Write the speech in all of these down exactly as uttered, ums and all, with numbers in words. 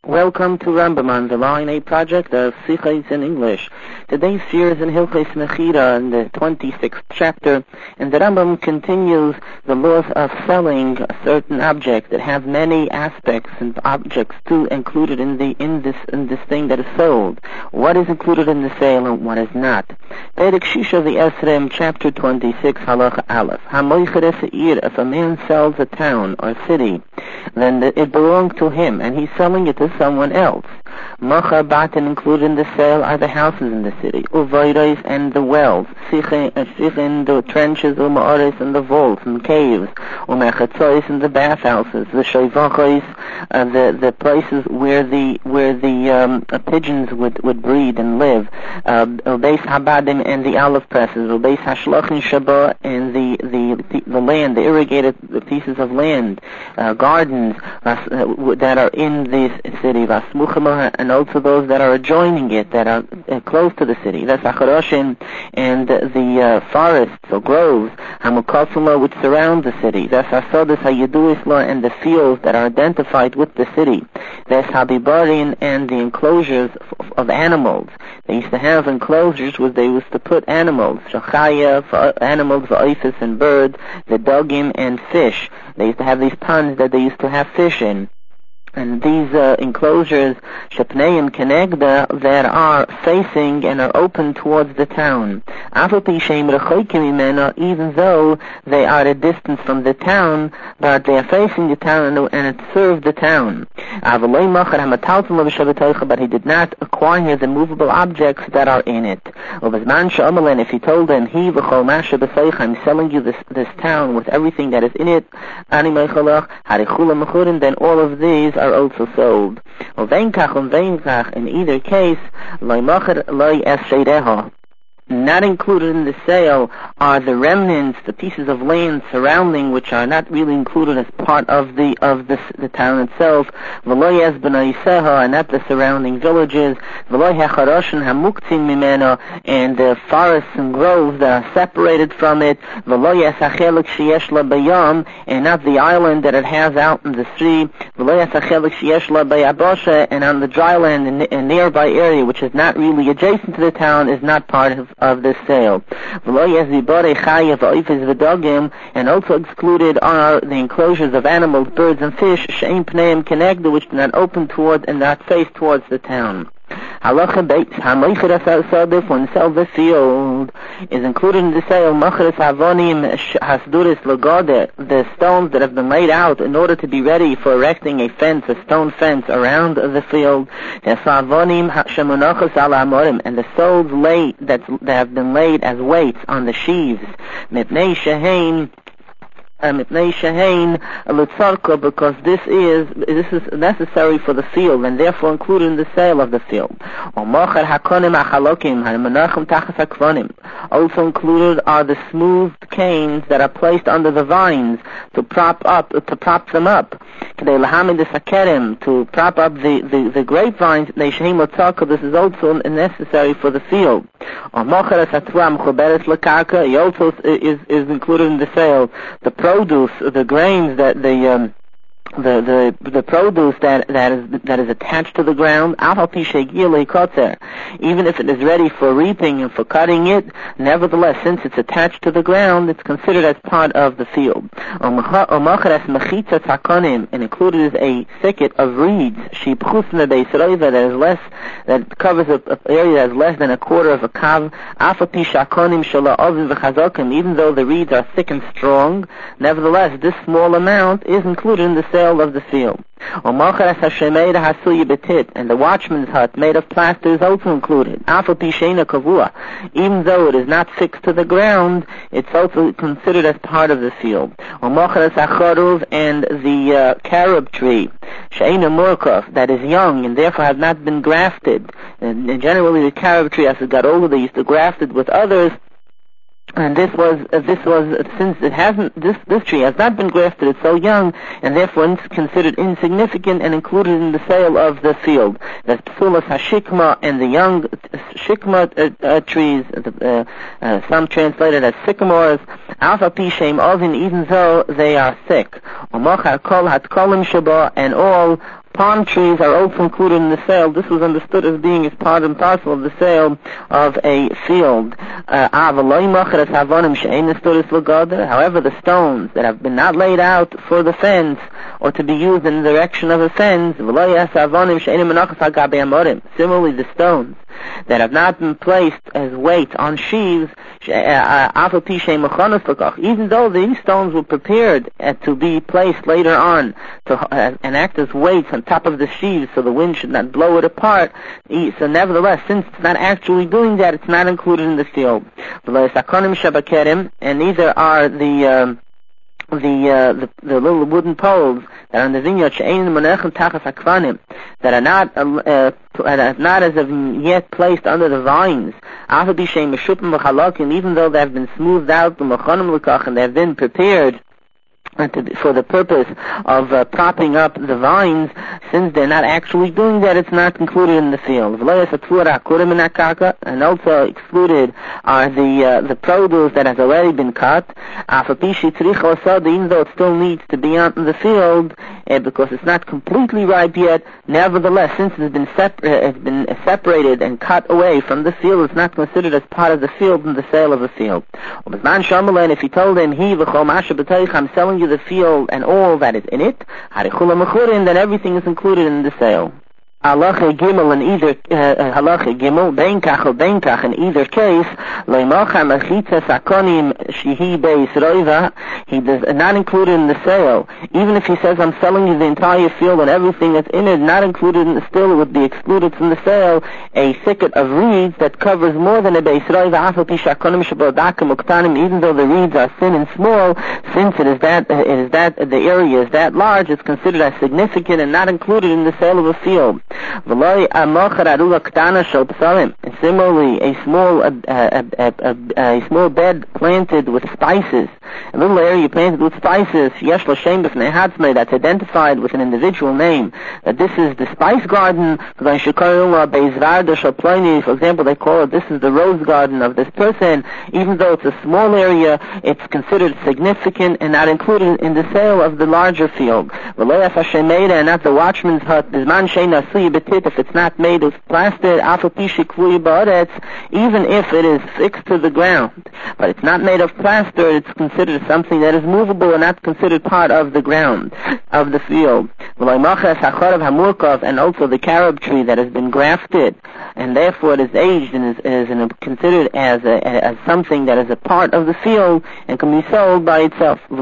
Welcome to Rambam on the Line A project of Sichos in English. Today's year is in Hilchos Mechira in the twenty-sixth chapter, and the Rambam continues the laws of selling a certain object that have many aspects and objects too included in the in this in this thing that is sold. What is included in the sale and what is not. Perek Shisha the Esrem, chapter twenty-six, Halacha Aleph. Hamoicheres Eir, if a man sells a town or city, then it belongs to him, and he's selling it to someone else. Machar Batan, included in the sale are the houses in the city, Uvayres and the wells, Sichin, the trenches, Uma'ares and the vaults and caves, Umechatzois and the bathhouses, the Shayvachos, uh, the the places where the where the um, uh, pigeons would, would breed and live, uh, Ubeis Habadim and the olive presses, Ubeis Hashlachin Shabbat and the, the the land, the irrigated pieces of land, uh, gardens uh, that are in this city, and also those that are adjoining it, that are uh, close to the city. That's Acharoshin and the uh, forests or groves, Hamukasula, which surround the city. That's Hasodas Hayeduisla and the fields that are identified with the city. That's Habibarin and the enclosures of, of animals. They used to have enclosures where they used to put animals, Shachaya, for animals, Va'ifis and birds, the dogim and fish. They used to have these ponds that they used to have fish in. And these uh, enclosures, Shapneim Kenegda, that are facing and are open towards the town. Even though they are at a distance from the town, but they are facing the town and it serves the town. But he did not acquire the movable objects that are in it. And if he told them, I'm selling you this, this town with everything that is in it, then all of these are also sold. In either case, not included in the sale are the remnants, the pieces of land surrounding, which are not really included as part of the of the, the town itself. And not the surrounding villages. And the forests and groves that are separated from it. And not the island that it has out in the sea. And on the dry land in a nearby area, which is not really adjacent to the town, is not part of of this sale. And also excluded are the enclosures of animals, birds, and fish, which do not open towards and not face towards the town. Halacha Beit, Hamoicheres when sell the field, is included in the sale, Macheres Havonim Hasduris Lagode, the stones that have been laid out in order to be ready for erecting a fence, a stone fence around the field, Havonim Shemonachos Ala Amorim, and the soles laid, that, that have been laid as weights on the sheaves, Mipnei Shehain, because this is this is necessary for the field and therefore included in the sale of the field. Also included are the smooth canes that are placed under the vines to prop up to prop them up. To prop up the, the, the grapevines, this is also necessary for the field. He also is, is included in the sale. The produce, the grains that the um, the the the produce that that is that is attached to the ground, even if it is ready for reaping and for cutting it, nevertheless, since it's attached to the ground, it's considered as part of the field. And included is a thicket of reeds, that is less, that covers an area that is less than a quarter of a kav. Even though the reeds are thick and strong, nevertheless, this small amount is included in the sale of the field. And the watchman's hut made of plaster is also included. Even though it is not fixed to the ground, it's also considered as part of the field. And the uh, carob tree, that is young and therefore has not been grafted. And generally the carob tree, as it got older, they used to graft it with others. And this was, uh, this was, uh, since it hasn't, this, this tree has not been grafted, it's so young, and therefore it's considered insignificant and included in the sale of the field. That's Psulas HaShikma and the young Shikma uh, uh, trees, uh, uh, some translated as sycamores, Alpha Pishem Ovin, even though they are thick. And all palm trees are also included in the sale. This was understood as being as part and parcel of the sale of a field. Uh, However, the stones that have been not laid out for the fence or to be used in the direction of a fence, similarly the stones that have not been placed as weight on sheaves, even though these stones were prepared to be placed later on to, uh, and act as weights on top of the sheaves so the wind should not blow it apart, so nevertheless, since it's not actually doing that, it's not included in the field. And neither are the um, the, uh, the the little wooden poles that are in the vineyard that are not uh, uh, not as of yet placed under the vines, and even though they have been smoothed out and they have been prepared for the purpose of uh, propping up the vines, since they're not actually doing that, it's not included in the field. And also excluded are the uh, the produce that has already been cut, even though it still needs to be out in the field, uh, because it's not completely ripe yet. Nevertheless, since it's been, sep- uh, it's been separated and cut away from the field, it's not considered as part of the field in the sale of the field. And if he told him, I'm selling you the field and all that is in it, then everything is included in the sale. Halacha Gimel in either uh, Halacha Gimel Beinkach or Beinkach in either case, Leimacha Machitzas Akonim Shihi Beis Roiva, he does not include it in the sale. Even if he says I'm selling you the entire field and everything that's in it, not included in the still, it would be excluded from the sale. A thicket of reeds that covers more than a Beis Roiva, Afal Pisha Akonim Shabodakim Uktanim, even though the reeds are thin and small, since it is that uh, it is that uh, the area is that large, it's considered as significant and not included in the sale of a field. And similarly, a small a, a, a, a, a small bed planted with spices, a little area planted with spices, that's identified with an individual name, that this is the spice garden. For example, they call it, this is the rose garden of this person. Even though it's a small area, it's considered significant and not included in the sale of the larger field. And not the watchman's hut, if it's not made of plaster, even if it is fixed to the ground, but it's not made of plaster, it's considered something that is movable and not considered part of the ground, of the field. And also the carob tree that has been grafted, and therefore it is aged and is, is considered as, a, as something that is a part of the field and can be sold by itself. And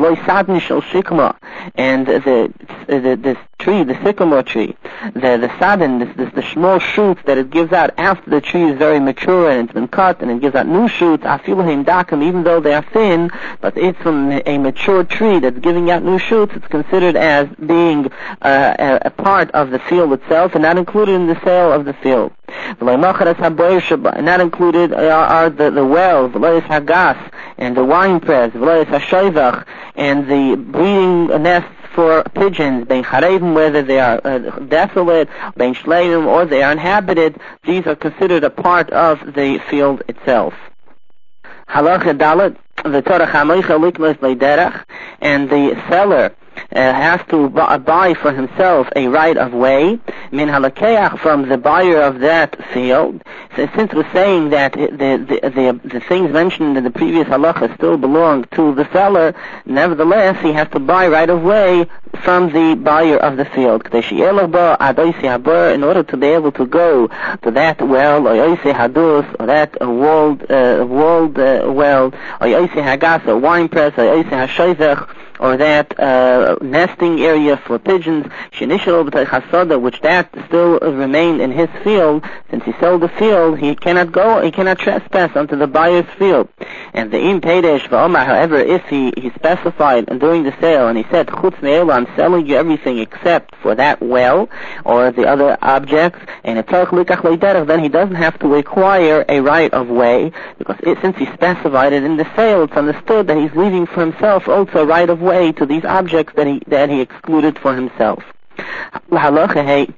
the, the, this tree, the sycamore tree, the, the sadin, this, this, the small shoots that it gives out after the tree is very mature and it's been cut, and it gives out new shoots, even though they are thin, but it's from a mature tree that's giving out new shoots, it's considered as being uh, a, a part of the field itself and not included in the sale of the field. Not included are, are the, the wells, and the wine press, and the breeding nests for pigeons, whether they are uh, desolate, or they are inhabited. These are considered a part of the field itself. Halacha Dalet, the Torah Chamoicha Likmos Leiderach, and the seller Uh, has to bu- buy for himself a right of way, min halakeach, from the buyer of that field. So since we're saying that the the, the the things mentioned in the previous halacha still belong to the seller, nevertheless he has to buy right of way from the buyer of the field, in order to be able to go to that well, or that uh, walled uh, walled uh, well, or wine press, or that uh, nesting area for pigeons, which that still remained in his field. Since he sold the field, he cannot go, he cannot trespass onto the buyer's field. And the im peidesh v'omar, however, if he, he specified during the sale, and he said, chutz me'elu, I'm selling you everything except for that well, or the other objects, and then he doesn't have to acquire a right of way, because it, since he specified it in the sale, it's understood that he's leaving for himself also right of way to these objects that he that he excluded for himself.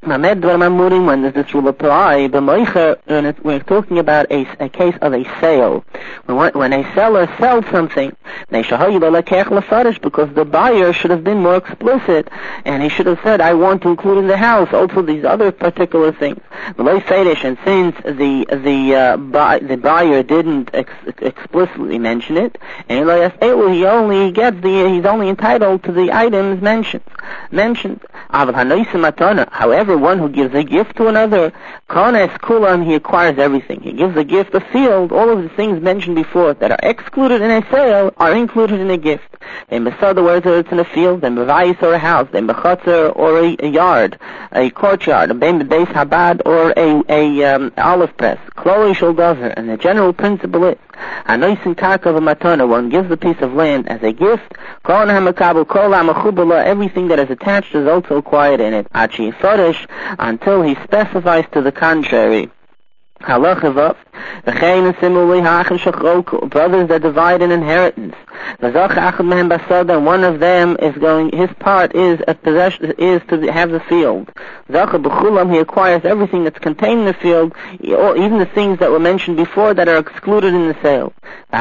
When does this rule apply? We're talking about a, a case of a sale. When, when a seller sells something, because the buyer should have been more explicit, and he should have said, I want to include in the house also these other particular things. And since the the uh, buy, the buyer didn't ex- explicitly mention it, and he only gets the he's only entitled to the items mentioned. Mentioned. However, one who gives a gift to another, Kones Kulan, he acquires everything. He gives a gift, a field, all of the things mentioned before that are excluded in a sale are included in a gift. Then Besada, whether it's in a field, then Bevais or a house, then Bechatzer or a, a yard, a courtyard, a Beis Habad or a, a um, olive press, Chloe Shuldover, and the general principle is, Anoisin Karka of a Matana, one gives a piece of land as a gift, Kol Hamakabel, Kol Hamachubala, everything that is attached is also acquired in it, Achi Forish, until he specifies to the contrary. Halacha the similarly brothers that divide an inheritance. And one of them is going, his part is a possession, is to have the field. He acquires everything that's contained in the field, even the things that were mentioned before that are excluded in the sale.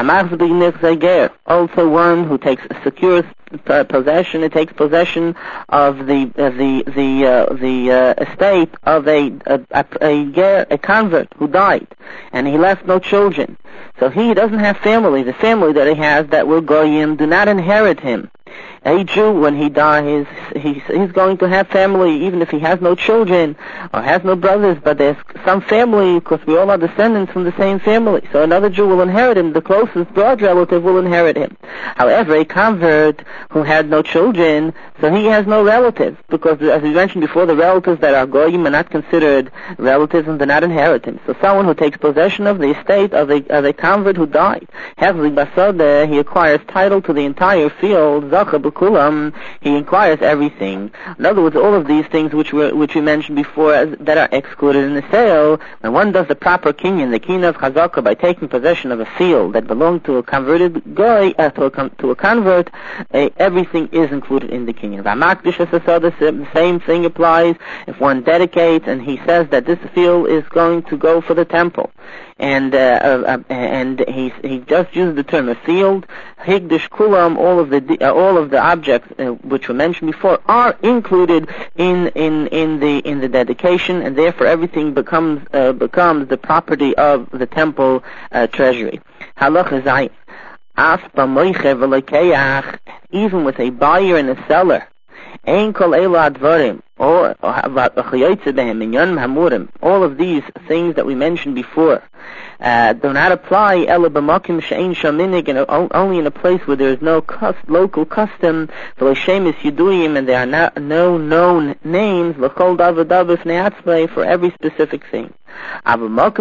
Also one who takes secures possession, it takes possession of the uh, the the uh, the uh, estate of a a, a, a a convert who died, and he left no children. So he doesn't have family. The family that he has that were goyim do not inherit him. A Jew, when he dies, he's, he's going to have family, even if he has no children or has no brothers, but there's some family, because we all are descendants from the same family. So another Jew will inherit him. The closest blood relative will inherit him. However, a convert who had no children, so he has no relatives, because as we mentioned before, the relatives that are goyim are not considered relatives and do not inherit him. So someone who takes possession of the estate of a, of a convert who died, Hevli Basada, he acquires title to the entire field, Kulam, he acquires everything. In other words, all of these things which were which we mentioned before as, that are excluded in the sale, when one does the proper kinyan, the kinyan of chazaka, by taking possession of a field that belonged to a converted guy, uh, to, a, to a convert, uh, everything is included in the kinyan. The same thing applies if one dedicates and he says that this field is going to go for the temple, and uh, uh, and he he just used the term a field. Higdish kulam, all of the uh, all of the objects uh, which were mentioned before are included in in in the in the dedication, and therefore everything becomes uh, becomes the property of the temple uh, treasury. Halacha zayin. As b'moiche v'lekeach, even with a buyer and a seller, ein kol ela advarim, or all of these things that we mentioned before uh, do not apply only in a place where there is no cust, local custom, and there are not, no known names for every specific thing. However,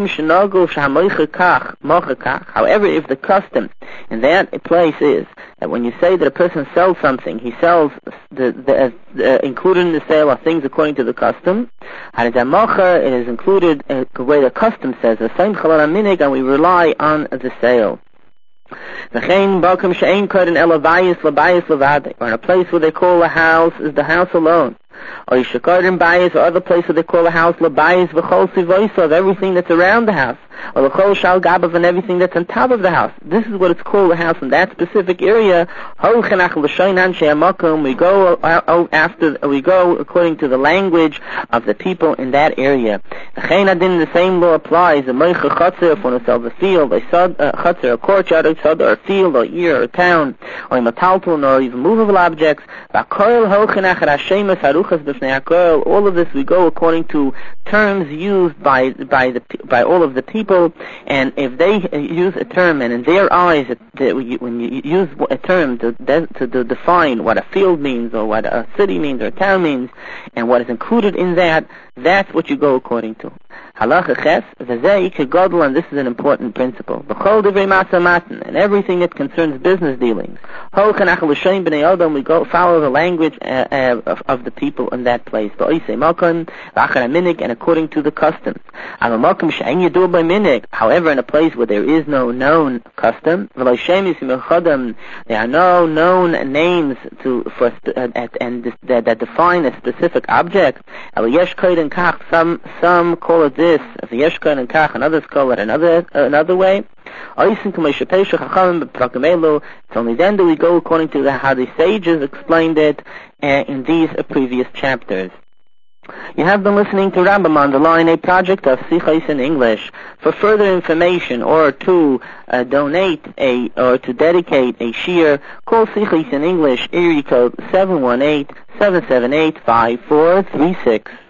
if the custom in that place is that when you say that a person sells something, he sells the, the, the included in the sale are things according to the custom, it is included uh, the way the custom says, and we rely on the sale. Or in a place where they call a house is the house alone. Or Yishakarim Bayis, or other place where they call a house Labayis V'chol Sivoisa, of everything that's around the house. Or L'chol Shal Gabav, and everything that's on top of the house. This is what it's called, a house in that specific area. We go after, we go according to the language of the people in that area. The same law applies. The Moicha Chatzir, if one sells a field, a Chatzir, a courtyard, a Sod, or a field, or ear, or a town, or a Matalton, or even movable objects. All of this we go according to terms used by by the by all of the people, and if they use a term, and in their eyes, when you use a term to, to define what a field means, or what a city means, or a town means, and what is included in that, that's what you go according to. Halacha ches, v'zei kegodol, and this is an important principle. B'chol divrei masa matan, and everything that concerns business dealings. Ho kanach l'shem b'nei odom, we go follow the language uh, uh, of, of the people in that place. B'oisei makom, v'achar minig, and according to the custom. Al makom she'en yedur by minig. However, in a place where there is no known custom, v'lo shemis mechodam, there are no known names to for uh, at, and this, that, that define a specific object. El yesh koid and kach, some some call it this, Yeshkan and Kach, and others call it another uh, another way. It's only then do we go according to the, how the sages explained it uh, in these uh, previous chapters. You have been listening to Rambam on the Line, a project of Sichos in English. For further information or to uh, donate a or to dedicate a shiur, call Sichos in English, area code seven one eight, seven seven eight, five four three six.